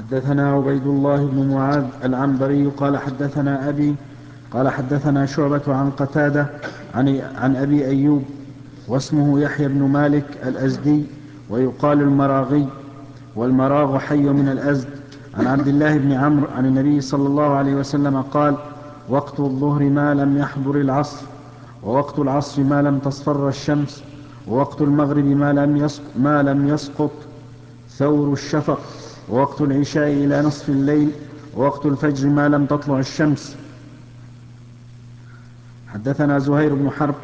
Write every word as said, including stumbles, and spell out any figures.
حدثنا عبيد الله بن معاذ العنبري قال حدثنا أبي قال حدثنا شعبة عن قتادة عن, عن أبي أيوب واسمه يحيى بن مالك الأزدي ويقال المراغي، والمراغ حي من الأزد، عن عبد الله بن عمرو عن النبي صلى الله عليه وسلم قال: وقت الظهر ما لم يحضر العصر، ووقت العصر ما لم تصفر الشمس، ووقت المغرب ما لم يسقط, ما لم يسقط ثور الشفق، ووقت العشاء إلى نصف الليل، ووقت الفجر ما لم تطلع الشمس. حدثنا زهير بن حرب